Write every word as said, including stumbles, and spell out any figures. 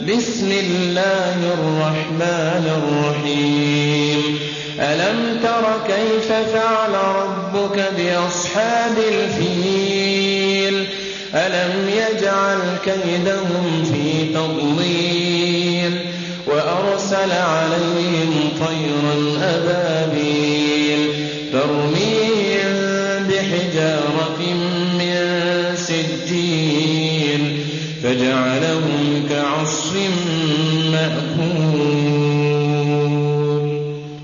بسم الله الرحمن الرحيم ألم تر كيف فعل ربك بأصحاب الفيل ألم يجعل كيدهم في تضليل وأرسل عليهم طيرا أبابيل ترميهم بحجارة من سجيل فجعلهم كعصف مأكول